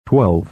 12.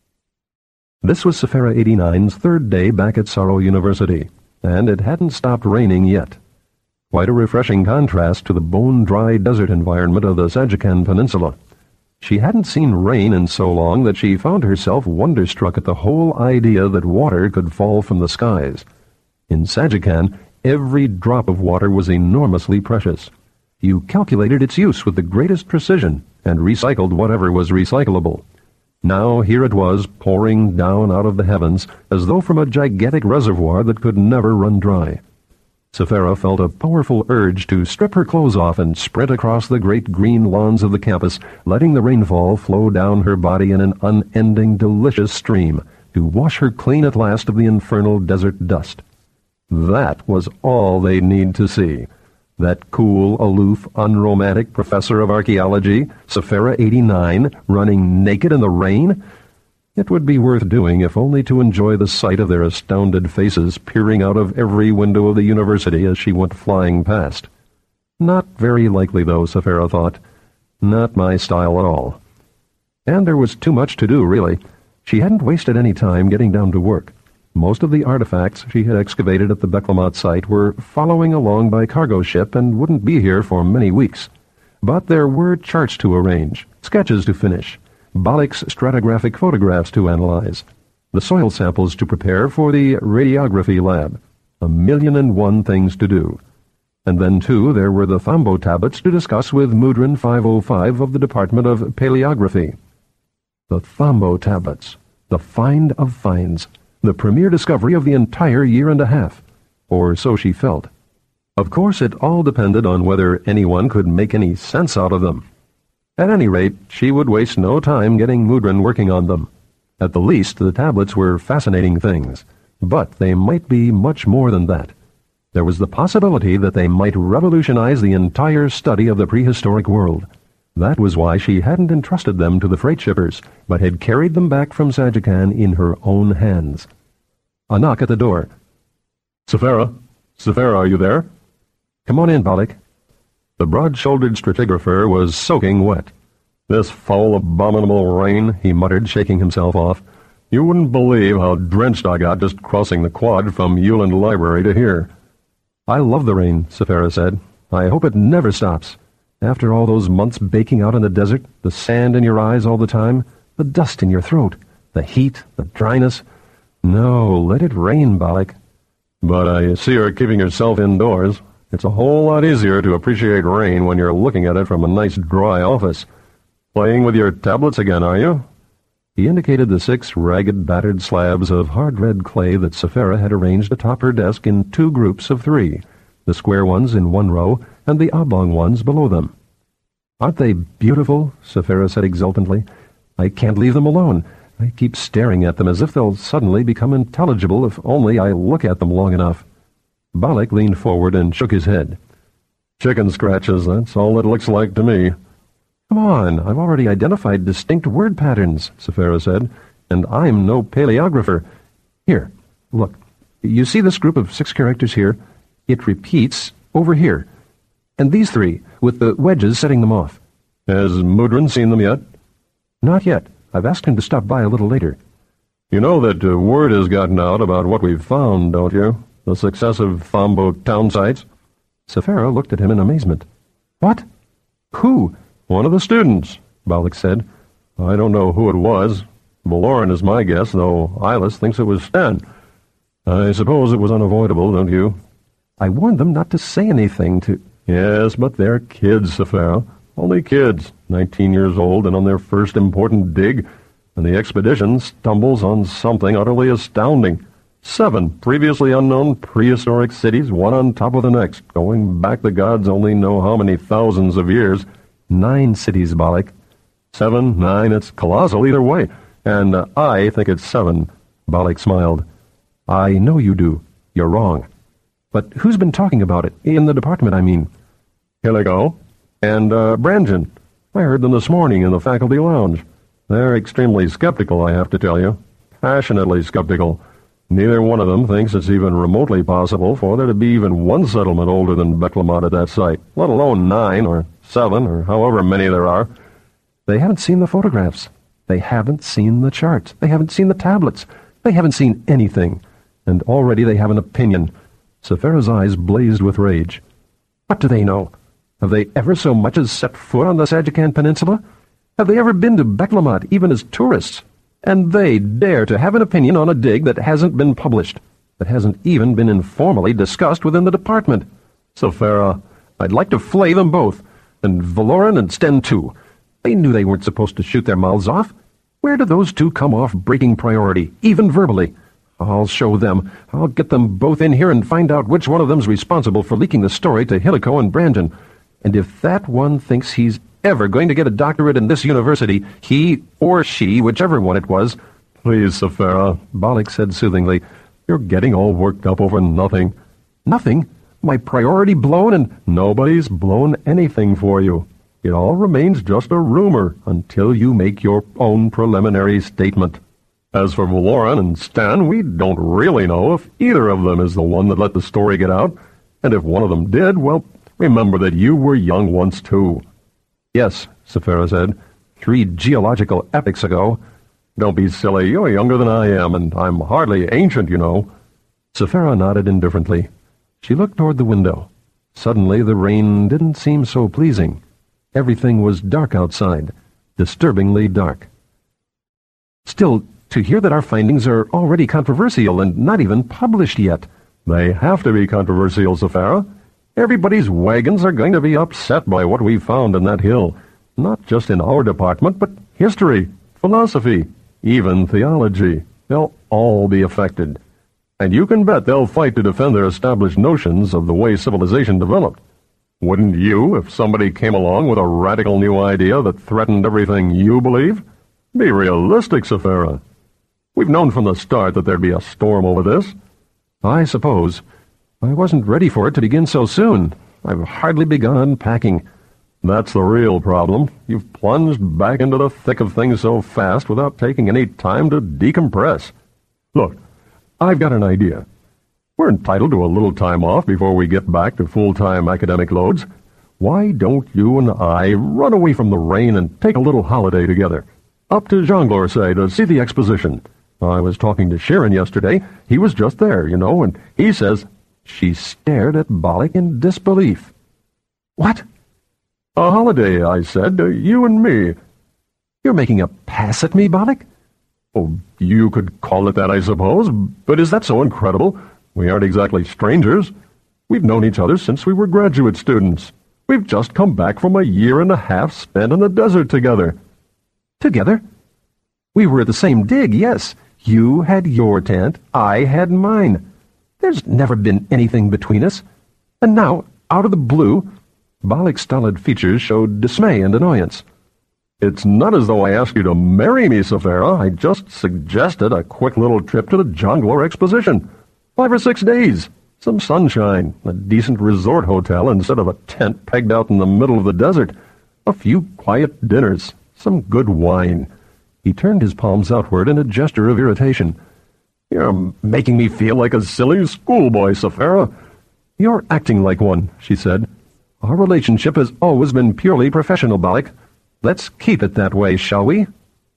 This was Sephira 89's third day back at Saro University, and it hadn't stopped raining yet. Quite a refreshing contrast to the bone-dry desert environment of the Sagikan Peninsula. She hadn't seen rain in so long that she found herself wonderstruck at the whole idea that water could fall from the skies. In Sagikan, every drop of water was enormously precious. You calculated its use with the greatest precision and recycled whatever was recyclable. Now here it was, pouring down out of the heavens as though from a gigantic reservoir that could never run dry. Sephira felt a powerful urge to strip her clothes off and sprint across the great green lawns of the campus, letting the rainfall flow down her body in an unending, delicious stream, to wash her clean at last of the infernal desert dust. That was all they'd need to see. That cool, aloof, unromantic professor of archaeology, Sephira 89, running naked in the rain? It would be worth doing if only to enjoy the sight of their astounded faces peering out of every window of the university as she went flying past. Not very likely, though, Sephira thought. Not my style at all. And there was too much to do, really. She hadn't wasted any time getting down to work. Most of the artifacts she had excavated at the Beklamat site were following along by cargo ship and wouldn't be here for many weeks. But there were charts to arrange, sketches to finish, Balak's stratigraphic photographs to analyze, the soil samples to prepare for the radiography lab. 1,000,001 things to do. And then, too, there were the Thambo tablets to discuss with Mudrin 505 of the Department of Paleography. The Thambo tablets, the find of finds, the premier discovery of the entire year and a half, or so she felt. Of course, it all depended on whether anyone could make any sense out of them. At any rate, she would waste no time getting Mudrin working on them. At the least, the tablets were fascinating things, but they might be much more than that. There was the possibility that they might revolutionize the entire study of the prehistoric world. That was why she hadn't entrusted them to the freight shippers, but had carried them back from Sagikan in her own hands. A knock at the door. "Sephira? Sephira, are you there?" "Come on in, Balak." The broad-shouldered stratigrapher was soaking wet. "This foul, abominable rain," he muttered, shaking himself off. "You wouldn't believe how drenched I got just crossing the quad from Euland Library to here." "I love the rain," Sephira said. "I hope it never stops. After all those months baking out in the desert, the sand in your eyes all the time, the dust in your throat, the heat, the dryness. No, let it rain, Balak." "But I see you're keeping yourself indoors. It's a whole lot easier to appreciate rain when you're looking at it from a nice dry office. Playing with your tablets again, are you?" He indicated the 6 ragged, battered slabs of hard red clay that Sephira had arranged atop her desk in 2 groups of 3, the square ones in one row and the oblong ones below them. "Aren't they beautiful?" Sephira said exultantly. "I can't leave them alone. I keep staring at them as if they'll suddenly become intelligible if only I look at them long enough." Balak leaned forward and shook his head. "Chicken scratches, that's all it looks like to me." "Come on, I've already identified distinct word patterns," Sephira said, "and I'm no paleographer. Here, look. You see this group of 6 characters here? It repeats over here. And these 3, with the wedges setting them off." "Has Mudrin seen them yet?" "Not yet. I've asked him to stop by a little later." "You know that word has gotten out about what we've found, don't you? The successive Thambo town sites?" Sephira looked at him in amazement. "What? Who?" "One of the students," Balak said. "I don't know who it was. Valoran is my guess, though Eylas thinks it was Stan. I suppose it was unavoidable, don't you?" "I warned them not to say anything to—" "Yes, but they're kids, Sephira. Only kids, 19 years old and on their first important dig, and the expedition stumbles on something utterly astounding. 7 previously unknown prehistoric cities, one on top of the next, going back the gods only know how many thousands of years. 9 cities, Balak. 7, 9, it's colossal either way, and I think it's 7. Balak smiled. "I know you do. You're wrong. But who's been talking about it? In the department, I mean." "Hiligo and Brangen. I heard them this morning in the faculty lounge. They're extremely skeptical, I have to tell you. Passionately skeptical. Neither one of them thinks it's even remotely possible for there to be even one settlement older than Beklamat at that site, let alone 9 or 7 or however many there are." "They haven't seen the photographs." They haven't seen the charts. They haven't seen the tablets. They haven't seen anything. And already they have an opinion. Sephira's eyes blazed with rage. What do they know? Have they ever so much as set foot on the Sagikan Peninsula? Have they ever been to Beklamat, even as tourists? And they dare to have an opinion on a dig that hasn't been published, that hasn't even been informally discussed within the department. Sephira, I'd like to flay them both, and Valoran and Sten too. They knew they weren't supposed to shoot their mouths off. Where do those two come off breaking priority, even verbally? I'll show them. I'll get them both in here and find out which one of them's responsible for leaking the story to Hilico and Brandon. And if that one thinks he's ever going to get a doctorate in this university, he or she, whichever one it was— Please, Sephira, Balik said soothingly, you're getting all worked up over nothing. Nothing? My priority blown and— Nobody's blown anything for you. It all remains just a rumor until you make your own preliminary statement. As for Valoran and Stan, we don't really know if either of them is the one that let the story get out. And if one of them did, well, remember that you were young once too. Yes, Sephira said, 3 geological epochs ago. Don't be silly. You're younger than I am, and I'm hardly ancient, you know. Sephira nodded indifferently. She looked toward the window. Suddenly the rain didn't seem so pleasing. Everything was dark outside, disturbingly dark. Still, to hear that our findings are already controversial and not even published yet— They have to be controversial, Sephira. Everybody's wagons are going to be upset by what we found in that hill. Not just in our department, but history, philosophy, even theology. They'll all be affected. And you can bet they'll fight to defend their established notions of the way civilization developed. Wouldn't you if somebody came along with a radical new idea that threatened everything you believe? Be realistic, Sephira. We've known from the start that there'd be a storm over this. I suppose. I wasn't ready for it to begin so soon. I've hardly begun unpacking. That's the real problem. You've plunged back into the thick of things so fast without taking any time to decompress. Look, I've got an idea. We're entitled to a little time off before we get back to full-time academic loads. Why don't you and I run away from the rain and take a little holiday together? Up to Jongleur, say, to see the exposition. I was talking to Sharon yesterday. He was just there, you know, and he says— She stared at Balik in disbelief. What? A holiday, I said, you and me. You're making a pass at me, Balik? Oh, you could call it that, I suppose, but is that so incredible? We aren't exactly strangers. We've known each other since we were graduate students. We've just come back from a year and a half spent in the desert together. Together? We were at the same dig, yes. You had your tent, I had mine. There's never been anything between us. And now, out of the blue— Balik's stolid features showed dismay and annoyance. It's not as though I asked you to marry me, Sephira. I just suggested a quick little trip to the Jongleur Exposition. 5 or 6 days. Some sunshine, a decent resort hotel instead of a tent pegged out in the middle of the desert, a few quiet dinners, some good wine. He turned his palms outward in a gesture of irritation. You're making me feel like a silly schoolboy, Sephira. You're acting like one, she said. Our relationship has always been purely professional, Balik. Let's keep it that way, shall we?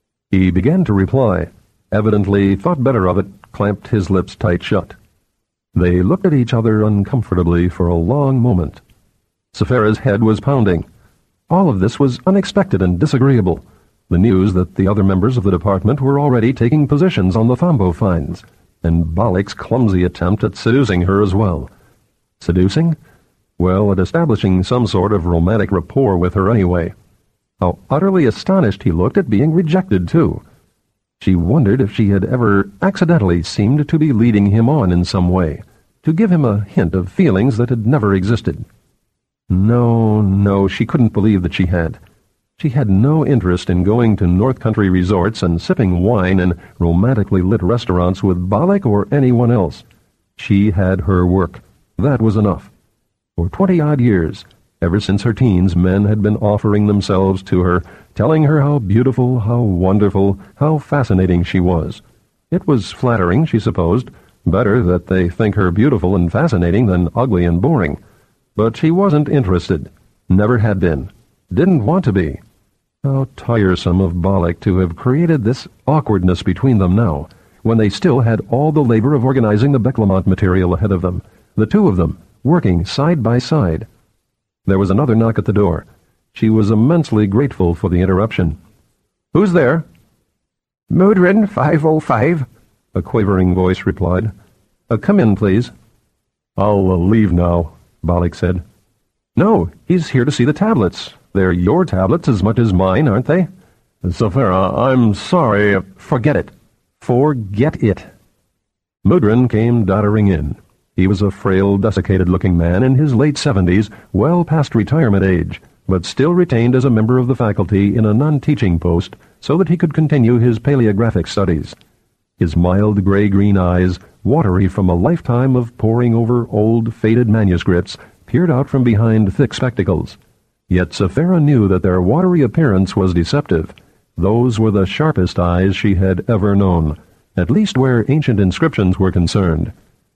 He began to reply, evidently thought better of it, clamped his lips tight shut. They looked at each other uncomfortably for a long moment. Sephira's head was pounding. All of this was unexpected and disagreeable. The news that the other members of the department were already taking positions on the Thombo finds, and Balik's clumsy attempt at seducing her as well. Seducing? Well, at establishing some sort of romantic rapport with her anyway. How utterly astonished he looked at being rejected, too. She wondered if she had ever accidentally seemed to be leading him on in some way, to give him a hint of feelings that had never existed. No, she couldn't believe that she had. She had no interest in going to North Country resorts and sipping wine in romantically lit restaurants with Balik or anyone else. She had her work. That was enough. For 20-odd years, ever since her teens, men had been offering themselves to her, telling her how beautiful, how wonderful, how fascinating she was. It was flattering, she supposed, better that they think her beautiful and fascinating than ugly and boring. But she wasn't interested, never had been, didn't want to be. How tiresome of Bollock to have created this awkwardness between them now, when they still had all the labor of organizing the Becklemont material ahead of them, the two of them, working side by side. There was another knock at the door. She was immensely grateful for the interruption. "Who's there?" "Mudrin 505, a quavering voice replied. Come in, please." "I'll leave now," Bollock said. "No, he's here to see the tablets. They're your tablets as much as mine, aren't they?" "Sephora, I'm sorry." "Forget it. Forget it." Mudrin came doddering in. He was a frail, desiccated-looking man in his late 70s, well past retirement age, but still retained as a member of the faculty in a non-teaching post so that he could continue his paleographic studies. His mild gray-green eyes, watery from a lifetime of poring over old, faded manuscripts, peered out from behind thick spectacles. Yet Sephora knew that their watery appearance was deceptive. Those were the sharpest eyes she had ever known, at least where ancient inscriptions were concerned.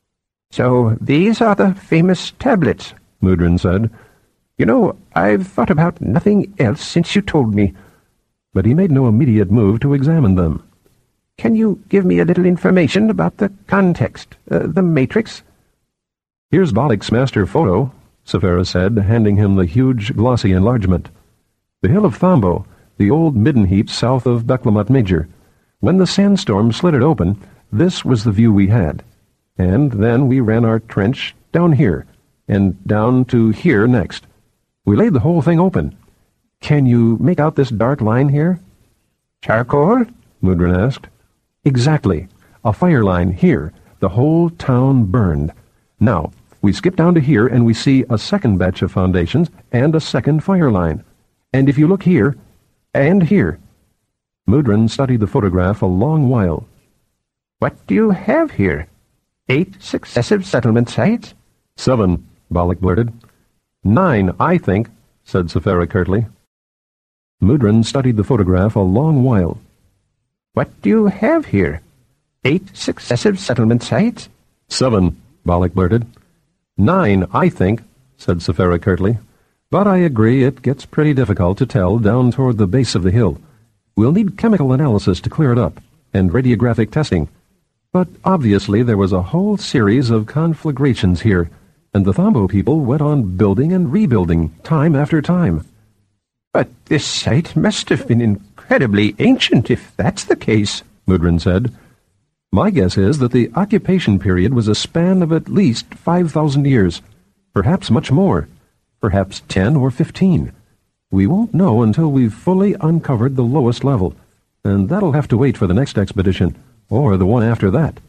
"So these are the famous tablets," Mudrin said. "You know, I've thought about nothing else since you told me." But he made no immediate move to examine them. "Can you give me a little information about the context, the matrix?" "Here's Bollock's master photo," Sephora said, handing him the huge, glossy enlargement. "The hill of Thombo, the old midden heap south of Becklemont Major. When the sandstorm slid it open, this was the view we had. And then we ran our trench down here, and down to here next. We laid the whole thing open. Can you make out this dark line here?" "Charcoal?" Mudrin asked. "Exactly. A fire line here. The whole town burned. Now, we skip down to here and we see a second batch of foundations and a second fire line. And if you look here, and here." Mudrin studied the photograph a long while. "What do you have here? 8 successive settlement sites?" "7, Bollock blurted. 9, I think," said Sephora curtly. Mudrin studied the photograph a long while. "What do you have here? 8 successive settlement sites?" "7, Bollock blurted. 9, I think," said Sephora curtly. "But I agree it gets pretty difficult to tell down toward the base of the hill. We'll need chemical analysis to clear it up, and radiographic testing. But obviously there was a whole series of conflagrations here, and the Thombo people went on building and rebuilding time after time." "But this site must have been incredibly ancient if that's the case," Mudrin said. "My guess is that the occupation period was a span of at least 5,000 years, perhaps much more, perhaps 10 or 15. We won't know until we've fully uncovered the lowest level, and that'll have to wait for the next expedition, or the one after that."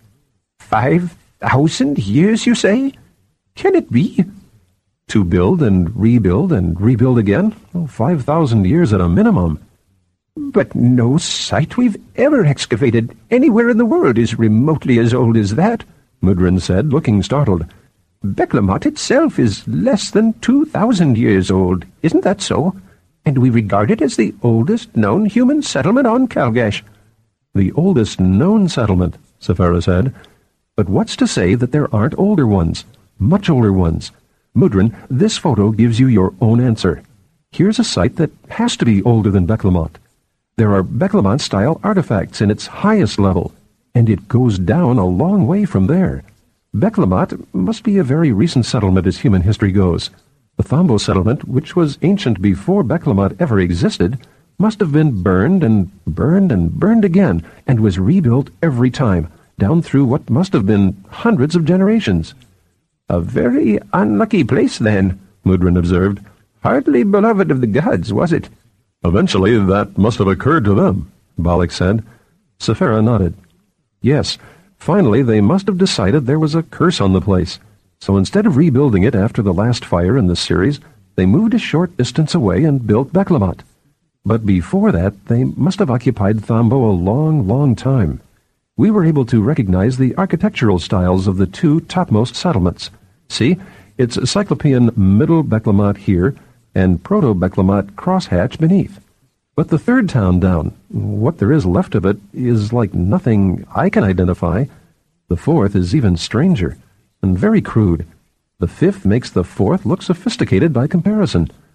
5,000 years, you say? Can it be? To build and rebuild again? 5,000 years at a minimum. But no site we've ever excavated anywhere in the world is remotely as old as that, Mudrin said, looking startled. Becklemont itself is less than 2,000 years old, isn't that so? And we regard it as the oldest known human settlement on Calgash. The oldest known settlement, Sephora said. But what's to say that there aren't older ones, much older ones? Mudrin, this photo gives you your own answer. Here's a site that has to be older than Becklemont. There are Becklemont-style artifacts in its highest level, and it goes down a long way from there. Becklemont must be a very recent settlement as human history goes. The Thombo settlement, which was ancient before Becklemont ever existed, must have been burned and burned and burned again, and was rebuilt every time, down through what must have been hundreds of generations. A very unlucky place, then, Mudrin observed. Hardly beloved of the gods, was it? Eventually that must have occurred to them, Bollock said. Sephora nodded. Yes, finally they must have decided there was a curse on the place. So instead of rebuilding it after the last fire in the series, they moved a short distance away and built Becklemont. But before that, they must have occupied Thombo a long, long time. We were able to recognize the architectural styles of the two topmost settlements. See, it's Cyclopean Middle Becklemont here, and Proto-Becklemont Crosshatch beneath. But the third town down, what there is left of it, is like nothing I can identify. The fourth is even stranger, and very crude. The fifth makes the fourth look sophisticated by comparison.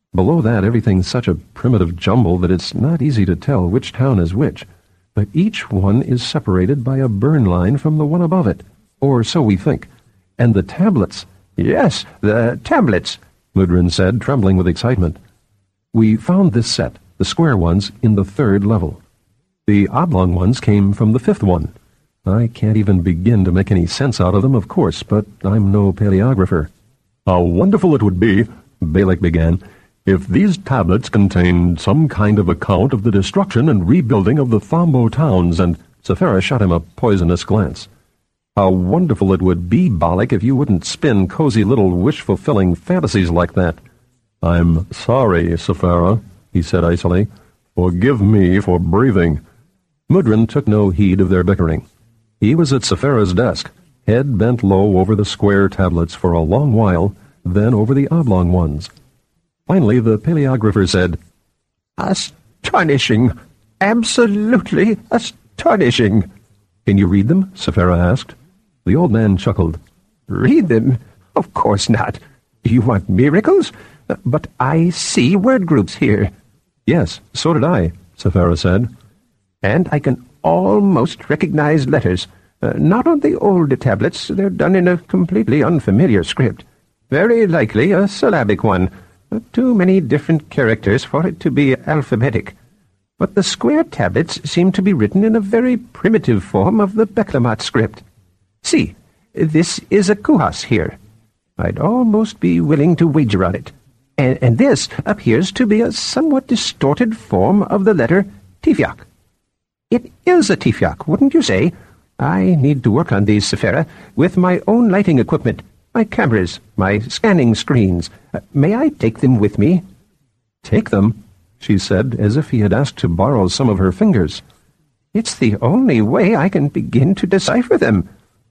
Below that, everything's such a primitive jumble that it's not easy to tell which town is which, but each one is separated by a burn line from the one above it, or so we think. And the tablets— Yes, the tablets, Mudrin said, trembling with excitement. We found this set, the square ones, in the 3rd level. The oblong ones came from the 5th one. I can't even begin to make any sense out of them, of course, but I'm no paleographer. How wonderful it would be, Balak began, if these tablets contained some kind of account of the destruction and rebuilding of the Thombo towns, and Sephira shot him a poisonous glance. How wonderful it would be, Balak, if you wouldn't spin cozy little wish-fulfilling fantasies like that. I'm sorry, Sephira, he said icily. Forgive me for breathing. Mudrin took no heed of their bickering. He was at Sephira's desk, head bent low over the square tablets for a long while, then over the oblong ones. Finally, the paleographer said, Astonishing! Absolutely astonishing! Can you read them? Sephira asked. The old man chuckled. Read them? Of course not. Do you want miracles? But I see word groups here. Yes, so did I, Sephira said. And I can almost recognize letters. Not on the older tablets. They're done in a completely unfamiliar script. Very likely a syllabic one. Too many different characters for it to be alphabetic. But the square tablets seem to be written in a very primitive form of the Beklamat script. See, this is a kuhas here. I'd almost be willing to wager on it. And this appears to be a somewhat distorted form of the letter tifyak. It is a tifyak, wouldn't you say? I need to work on these, Sephira, with my own lighting equipment, my cameras, my scanning screens. May I take them with me? Take them? She said, as if he had asked to borrow some of her fingers. It's the only way I can begin to decipher them.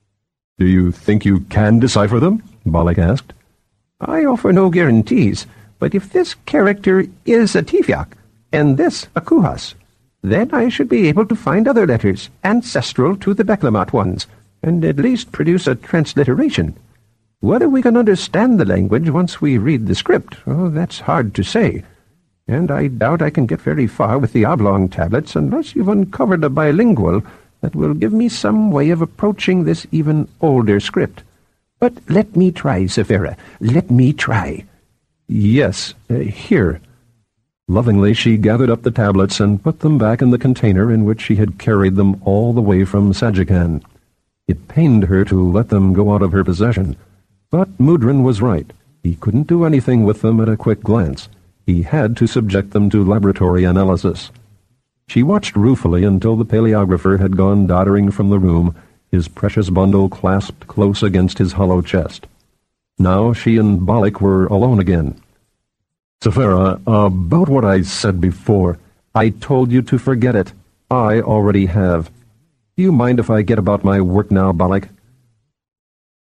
Do you think you can decipher them? Balak asked. I offer no guarantees, but if this character is a tifyak, and this a kuhas, then I should be able to find other letters, ancestral to the Beklamat ones, and at least produce a transliteration. Whether we can understand the language once we read the script, that's hard to say. And I doubt I can get very far with the oblong tablets unless you've uncovered a bilingual that will give me some way of approaching this even older script. But let me try, Sephira. Let me try. Yes, here. Lovingly, she gathered up the tablets and put them back in the container in which she had carried them all the way from Sajikan. It pained her to let them go out of her possession. But Mudrin was right. He couldn't do anything with them at a quick glance. He had to subject them to laboratory analysis. She watched ruefully until the paleographer had gone doddering from the room, his precious bundle clasped close against his hollow chest. Now she and Balak were alone again. Sephira, about what I said before. I told you to forget it. I already have. Do you mind if I get about my work now, Balak?